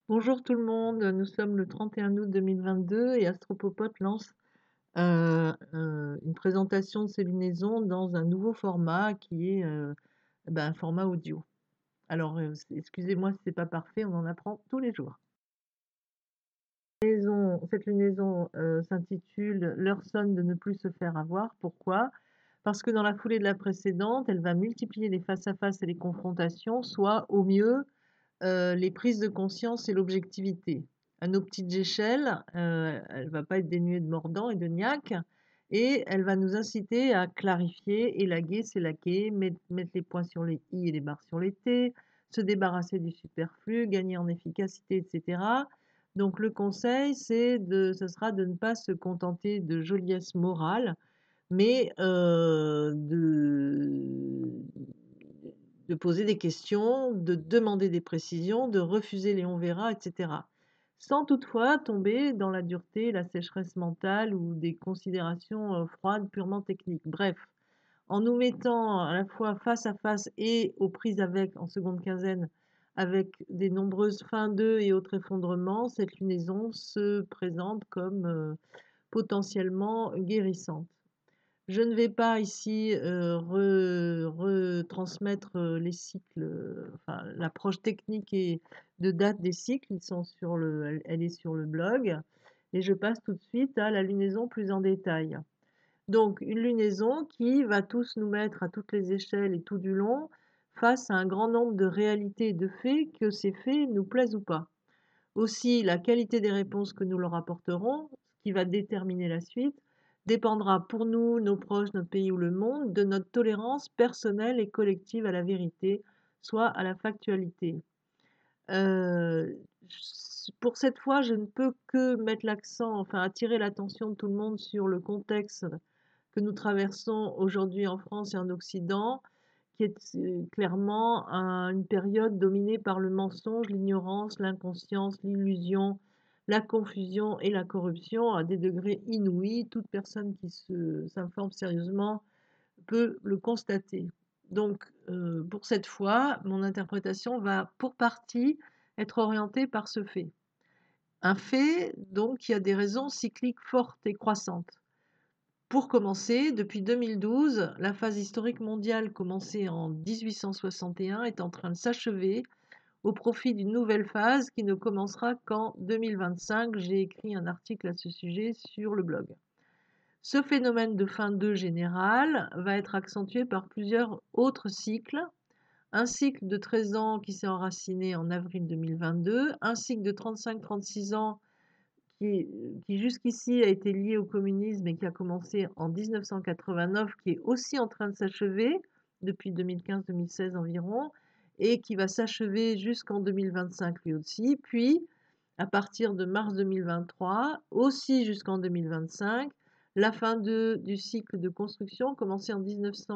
Bonjour tout le monde, nous sommes le 31 août 2022 et Astropopote lance une présentation de ses lunaisons dans un nouveau format qui est un format audio. Alors, excusez-moi si c'est pas parfait, on en apprend tous les jours. Cette lunaison s'intitule L'heure sonne de ne plus se faire avoir. Pourquoi? Parce que dans la foulée de la précédente, elle va multiplier les face-à-face et les confrontations, soit au mieux les prises de conscience et l'objectivité. À nos petites échelles, elle va pas être dénuée de mordant et de niaque, et elle va nous inciter à clarifier, élaguer, s'élaguer, mettre les points sur les i et les barres sur les t, se débarrasser du superflu, gagner en efficacité, etc. Donc le conseil, ce sera de ne pas se contenter de joliesse morale, mais de poser des questions, de demander des précisions, de refuser les on verra, etc. Sans toutefois tomber dans la dureté, la sécheresse mentale ou des considérations froides, purement techniques. Bref, en nous mettant à la fois face à face et aux prises avec en seconde quinzaine, avec des nombreuses fins d'eux et autres effondrements, cette lunaison se présente comme potentiellement guérissante. Je ne vais pas ici retransmettre les cycles, enfin l'approche technique et de date des cycles, ils sont sur elle est sur le blog, et je passe tout de suite à la lunaison plus en détail. Donc une lunaison qui va tous nous mettre à toutes les échelles et tout du long face à un grand nombre de réalités et de faits, que ces faits nous plaisent ou pas. Aussi, la qualité des réponses que nous leur apporterons, ce qui va déterminer la suite, dépendra pour nous, nos proches, notre pays ou le monde, de notre tolérance personnelle et collective à la vérité, soit à la factualité. Euh, pour cette fois, je ne peux que mettre l'accent, enfin attirer l'attention de tout le monde sur le contexte que nous traversons aujourd'hui en France et en Occident, qui est clairement une période dominée par le mensonge, l'ignorance, l'inconscience, l'illusion, la confusion et la corruption à des degrés inouïs. Toute personne qui s'informe sérieusement peut le constater. Donc, pour cette fois, mon interprétation va pour partie être orientée par ce fait. Un fait, donc, qui a des raisons cycliques fortes et croissantes. Pour commencer, depuis 2012, la phase historique mondiale commencée en 1861 est en train de s'achever au profit d'une nouvelle phase qui ne commencera qu'en 2025. J'ai écrit un article à ce sujet sur le blog. Ce phénomène de fin d'eux général va être accentué par plusieurs autres cycles. Un cycle de 13 ans qui s'est enraciné en avril 2022, un cycle de 35-36 ans qui jusqu'ici a été lié au communisme et qui a commencé en 1989, qui est aussi en train de s'achever depuis 2015-2016 environ, et qui va s'achever jusqu'en 2025 lui aussi, puis à partir de mars 2023, aussi jusqu'en 2025, la fin du cycle de construction commencé en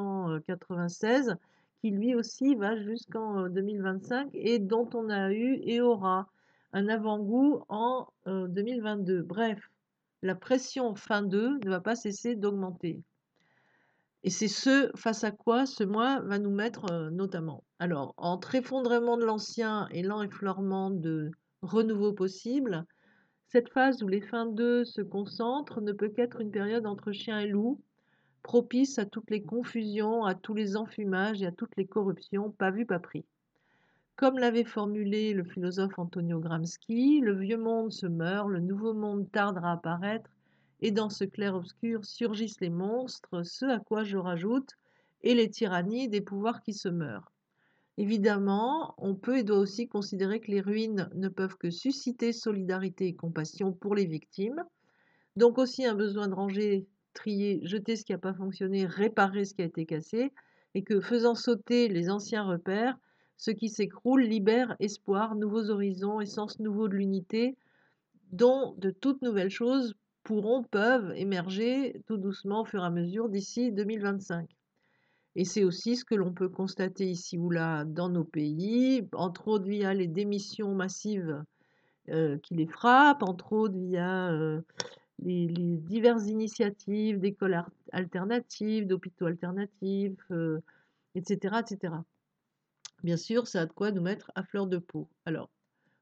1996, qui lui aussi va jusqu'en 2025 et dont on a eu et aura un avant-goût en 2022. Bref, la pression fin 2 ne va pas cesser d'augmenter. Et c'est ce face à quoi ce mois va nous mettre notamment. Alors, entre effondrement de l'ancien et lent effleurement de renouveau possible, cette phase où les fins 2 se concentrent ne peut qu'être une période entre chien et loup, propice à toutes les confusions, à tous les enfumages et à toutes les corruptions, pas vu, pas pris. Comme l'avait formulé le philosophe Antonio Gramsci, le vieux monde se meurt, le nouveau monde tarde à apparaître, et dans ce clair-obscur surgissent les monstres, ce à quoi je rajoute, et les tyrannies des pouvoirs qui se meurent. Évidemment, on peut et doit aussi considérer que les ruines ne peuvent que susciter solidarité et compassion pour les victimes, donc aussi un besoin de ranger, trier, jeter ce qui n'a pas fonctionné, réparer ce qui a été cassé, et que faisant sauter les anciens repères, ce qui s'écroule libère espoir, nouveaux horizons, essence nouveau de l'unité, dont de toutes nouvelles choses peuvent émerger tout doucement au fur et à mesure d'ici 2025. Et c'est aussi ce que l'on peut constater ici ou là dans nos pays, entre autres via les démissions massives qui les frappent, entre autres via les diverses initiatives d'écoles alternatives, d'hôpitaux alternatifs, etc., etc. Bien sûr, ça a de quoi nous mettre à fleur de peau. Alors,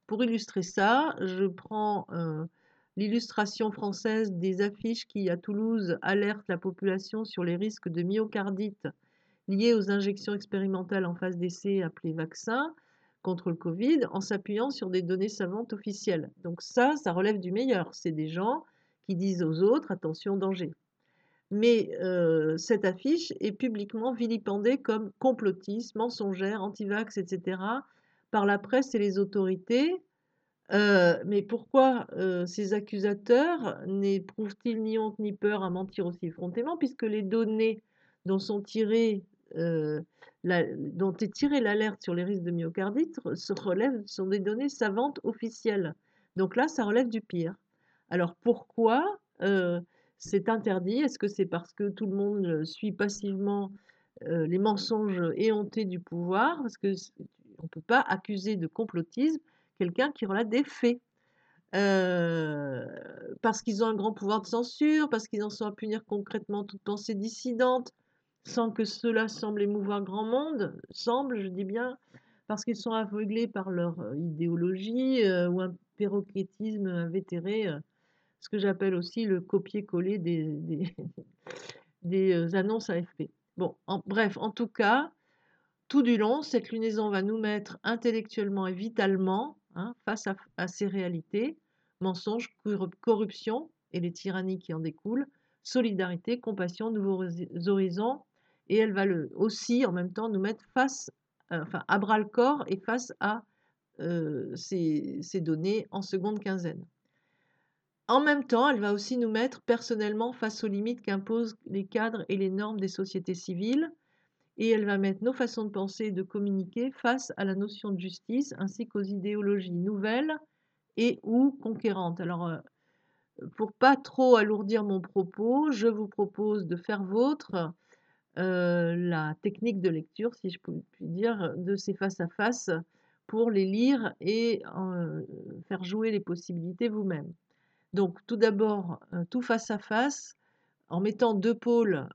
Pour illustrer ça, je prends l'illustration française des affiches qui, à Toulouse, alertent la population sur les risques de myocardite liés aux injections expérimentales en phase d'essai appelées vaccins contre le Covid, en s'appuyant sur des données savantes officielles. Donc ça relève du meilleur. C'est des gens qui disent aux autres, attention, danger. Mais cette affiche est publiquement vilipendée comme complotiste, mensongère, anti-vax, etc., par la presse et les autorités. Mais pourquoi ces accusateurs n'éprouvent-ils ni honte ni peur à mentir aussi effrontément, puisque les données dont euh, dont est tirée l'alerte sur les risques de myocardite sont des données savantes officielles. Donc là, ça relève du pire. Alors pourquoi c'est interdit? Est-ce que c'est parce que tout le monde suit passivement les mensonges éhontés du pouvoir? Parce que on ne peut pas accuser de complotisme quelqu'un qui relate des faits. Parce qu'ils ont un grand pouvoir de censure, parce qu'ils en sont à punir concrètement toute pensée dissidente, sans que cela semble émouvoir grand monde, semble, je dis bien, parce qu'ils sont aveuglés par leur idéologie ou un perroquetisme invétéré, ce que j'appelle aussi le copier-coller des annonces AFP. Bon, bref, en tout cas, tout du long, cette lunaison va nous mettre intellectuellement et vitalement face à ces réalités, mensonges, corruption et les tyrannies qui en découlent, solidarité, compassion, nouveaux horizons, et elle va aussi en même temps nous mettre à bras le corps et face à ces données en seconde quinzaine. En même temps, elle va aussi nous mettre personnellement face aux limites qu'imposent les cadres et les normes des sociétés civiles, et elle va mettre nos façons de penser et de communiquer face à la notion de justice ainsi qu'aux idéologies nouvelles et ou conquérantes. Alors, pour pas trop alourdir mon propos, je vous propose de faire vôtre la technique de lecture, si je puis dire, de ces face-à-face pour les lire et faire jouer les possibilités vous-même. Donc, tout d'abord, tout face-à-face, en mettant deux pôles,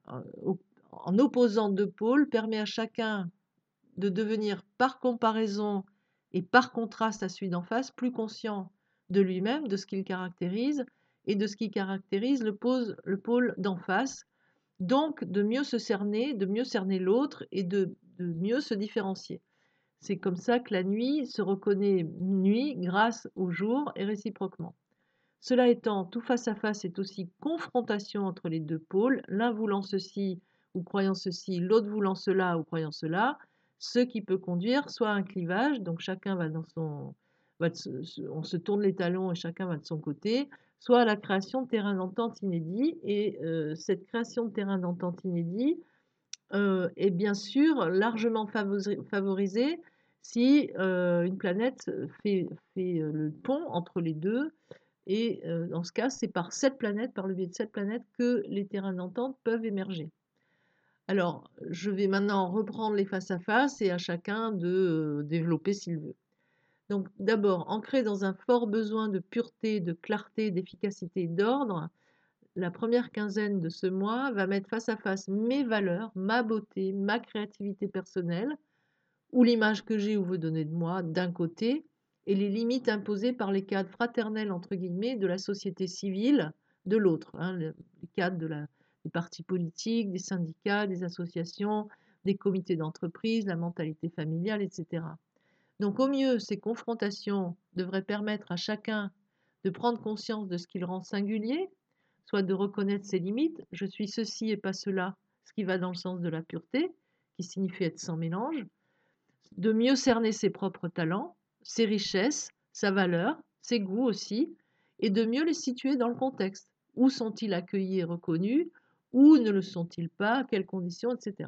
en opposant deux pôles, permet à chacun de devenir par comparaison et par contraste à celui d'en face plus conscient de lui-même, de ce qu'il caractérise et de ce qui caractérise le pôle d'en face, donc de mieux cerner l'autre et de mieux se différencier. C'est comme ça que la nuit se reconnaît nuit grâce au jour et réciproquement. Cela étant, tout face à face est aussi confrontation entre les deux pôles, l'un voulant ceci ou croyant ceci, l'autre voulant cela ou croyant cela, ce qui peut conduire soit à un clivage, donc chacun va dans son, on se tourne les talons et chacun va de son côté, soit à la création de terrains d'entente inédits. Et cette création de terrains d'entente inédits est bien sûr largement favorisée si une planète fait le pont entre les deux. Et dans ce cas, c'est par le biais de cette planète, que les terrains d'entente peuvent émerger. Alors, je vais maintenant reprendre les face-à-face et à chacun de développer s'il veut. Donc, d'abord, ancré dans un fort besoin de pureté, de clarté, d'efficacité et d'ordre, la première quinzaine de ce mois va mettre face à face mes valeurs, ma beauté, ma créativité personnelle, ou l'image que j'ai ou veux donner de moi d'un côté, et les limites imposées par les cadres fraternels entre guillemets de la société civile de l'autre, les cadres des partis politiques, des syndicats, des associations, des comités d'entreprise, la mentalité familiale, etc. Donc au mieux, ces confrontations devraient permettre à chacun de prendre conscience de ce qui le rend singulier, soit de reconnaître ses limites, je suis ceci et pas cela, ce qui va dans le sens de la pureté, qui signifie être sans mélange, de mieux cerner ses propres talents, ses richesses, sa valeur, ses goûts aussi, et de mieux les situer dans le contexte. Où sont-ils accueillis et reconnus? Où ne le sont-ils pas? À quelles conditions? Etc.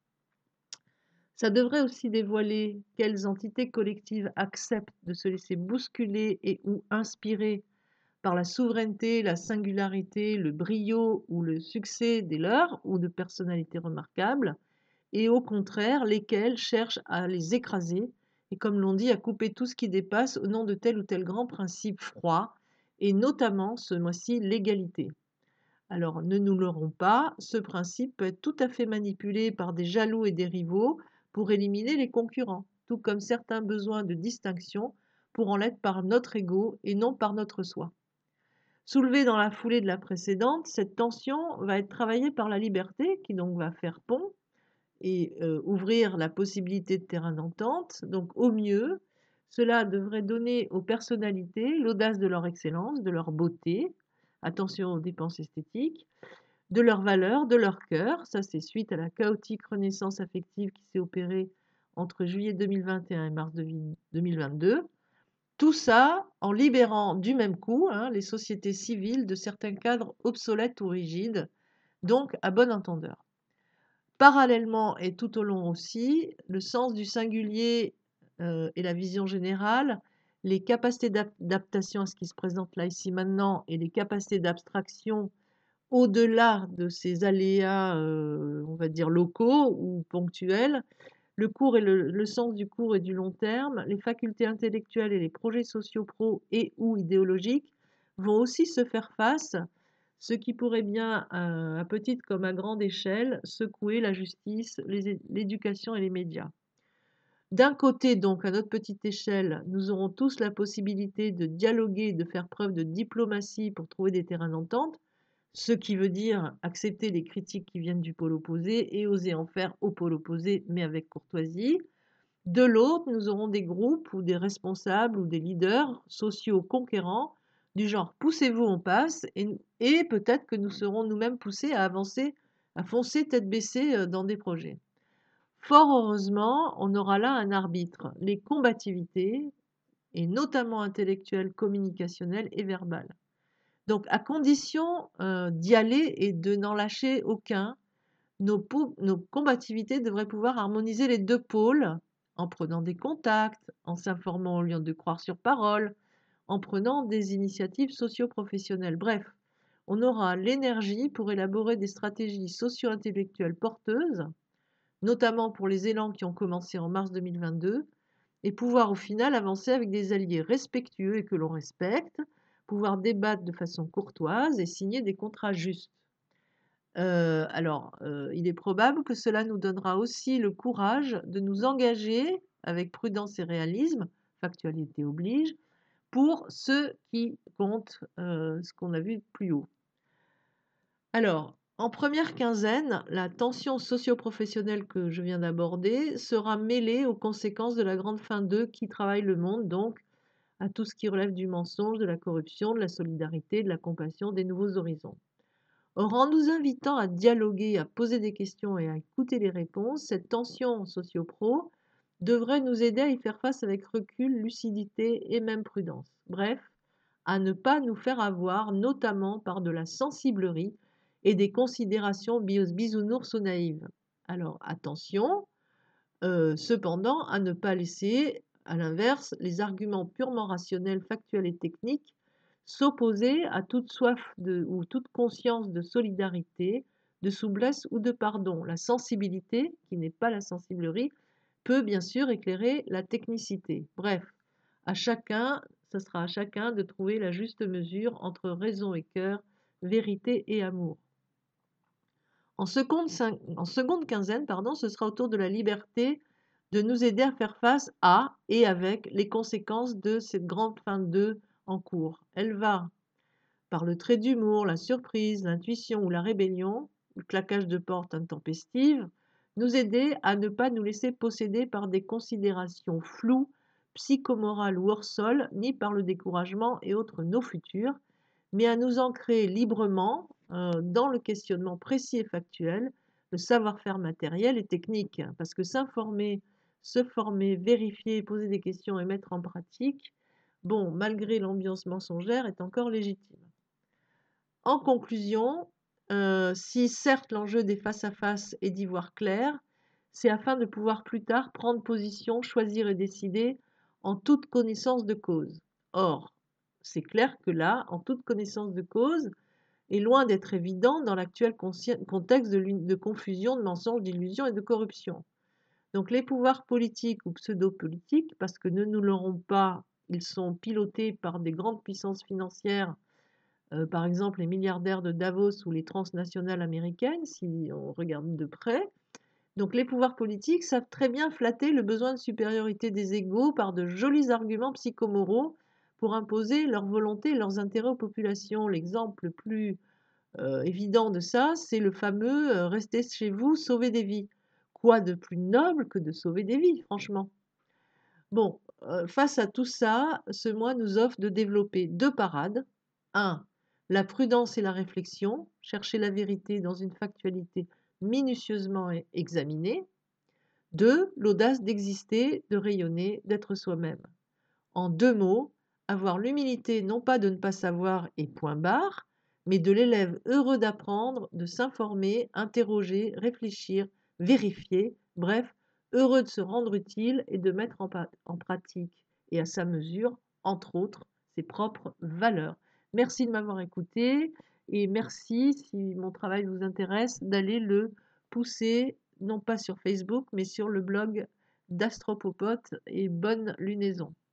Ça devrait aussi dévoiler quelles entités collectives acceptent de se laisser bousculer et ou inspirer par la souveraineté, la singularité, le brio ou le succès des leurs ou de personnalités remarquables, et au contraire, lesquels cherchent à les écraser, et comme l'on dit, à couper tout ce qui dépasse au nom de tel ou tel grand principe froid, et notamment, ce mois-ci, l'égalité. Alors, ne nous leurrons pas, ce principe peut être tout à fait manipulé par des jaloux et des rivaux pour éliminer les concurrents, tout comme certains besoins de distinction pour en l'être par notre ego et non par notre soi. Soulevée dans la foulée de la précédente, cette tension va être travaillée par la liberté, qui donc va faire pont et ouvrir la possibilité de terrain d'entente. Donc au mieux, cela devrait donner aux personnalités l'audace de leur excellence, de leur beauté, attention aux dépenses esthétiques, de leurs valeurs, de leur cœur. Ça, c'est suite à la chaotique renaissance affective qui s'est opérée entre juillet 2021 et mars 2022. Tout ça en libérant du même coup les sociétés civiles de certains cadres obsolètes ou rigides, donc à bon entendeur. Parallèlement et tout au long aussi, le sens du singulier et la vision générale, les capacités d'adaptation à ce qui se présente là, ici, maintenant, et les capacités d'abstraction au-delà de ces aléas, on va dire locaux ou ponctuels, le sens du court et du long terme, les facultés intellectuelles et les projets sociaux pro et ou idéologiques vont aussi se faire face, ce qui pourrait bien, à petite comme à grande échelle, secouer la justice, l'éducation et les médias. D'un côté, donc, à notre petite échelle, nous aurons tous la possibilité de dialoguer, de faire preuve de diplomatie pour trouver des terrains d'entente, ce qui veut dire accepter les critiques qui viennent du pôle opposé et oser en faire au pôle opposé, mais avec courtoisie. De l'autre, nous aurons des groupes ou des responsables ou des leaders sociaux conquérants du genre poussez-vous, on passe, et peut-être que nous serons nous-mêmes poussés à avancer, à foncer tête baissée dans des projets. Fort heureusement, on aura là un arbitre, les combativités, et notamment intellectuelles, communicationnelles et verbales. Donc, à condition d'y aller et de n'en lâcher aucun, nos combativités devraient pouvoir harmoniser les deux pôles en prenant des contacts, en s'informant au lieu de croire sur parole, en prenant des initiatives socio-professionnelles. Bref, on aura l'énergie pour élaborer des stratégies socio-intellectuelles porteuses, notamment pour les élans qui ont commencé en mars 2022, et pouvoir au final avancer avec des alliés respectueux et que l'on respecte, pouvoir débattre de façon courtoise et signer des contrats justes. Il est probable que cela nous donnera aussi le courage de nous engager avec prudence et réalisme, factualité oblige, pour ce qui compte, ce qu'on a vu plus haut. Alors, en première quinzaine, la tension socio-professionnelle que je viens d'aborder sera mêlée aux conséquences de la grande fin 2 qui travaille le monde, donc à tout ce qui relève du mensonge, de la corruption, de la solidarité, de la compassion, des nouveaux horizons. Or, en nous invitant à dialoguer, à poser des questions et à écouter les réponses, cette tension socio-pro devrait nous aider à y faire face avec recul, lucidité et même prudence. Bref, à ne pas nous faire avoir, notamment par de la sensiblerie et des considérations bisounours ou naïves. Alors, attention, cependant, à ne pas laisser, à l'inverse, les arguments purement rationnels, factuels et techniques s'opposer à toute soif ou toute conscience de solidarité, de souplesse ou de pardon. La sensibilité, qui n'est pas la sensiblerie, peut bien sûr éclairer la technicité. Bref, ce sera à chacun de trouver la juste mesure entre raison et cœur, vérité et amour. En seconde quinzaine, ce sera au tour de la liberté de nous aider à faire face à et avec les conséquences de cette grande fin 2 en cours. Elle va, par le trait d'humour, la surprise, l'intuition ou la rébellion, le claquage de porte intempestive, nous aider à ne pas nous laisser posséder par des considérations floues, psychomorales ou hors sol, ni par le découragement et autres nos futurs, mais à nous ancrer librement dans le questionnement précis et factuel, le savoir-faire matériel et technique. Parce que s'informer, se former, vérifier, poser des questions et mettre en pratique, bon, malgré l'ambiance mensongère, est encore légitime. En conclusion, si certes l'enjeu des face-à-face est d'y voir clair, c'est afin de pouvoir plus tard prendre position, choisir et décider en toute connaissance de cause. Or, c'est clair que là, en toute connaissance de cause, est loin d'être évident dans l'actuel contexte de confusion, de mensonges, d'illusions et de corruption. Donc les pouvoirs politiques ou pseudo-politiques, parce que ne nous l'aurons pas, ils sont pilotés par des grandes puissances financières, par exemple les milliardaires de Davos ou les transnationales américaines, si on regarde de près, Donc les pouvoirs politiques savent très bien flatter le besoin de supériorité des égaux par de jolis arguments psychomoraux pour imposer leur volonté et leurs intérêts aux populations. L'exemple le plus évident de ça, c'est le fameux restez chez vous, sauvez des vies. Quoi de plus noble que de sauver des vies, franchement? Bon, face à tout ça, ce mois nous offre de développer 2 parades. 1, la prudence et la réflexion, chercher la vérité dans une factualité minutieusement examinée. 2, l'audace d'exister, de rayonner, d'être soi-même. En 2 mots, avoir l'humilité non pas de ne pas savoir et point barre, mais de l'élève heureux d'apprendre, de s'informer, interroger, réfléchir, vérifier, bref, heureux de se rendre utile et de mettre en pratique et à sa mesure, entre autres, ses propres valeurs. Merci de m'avoir écouté et merci, si mon travail vous intéresse, d'aller le pousser, non pas sur Facebook, mais sur le blog d'Astropopote et bonne lunaison.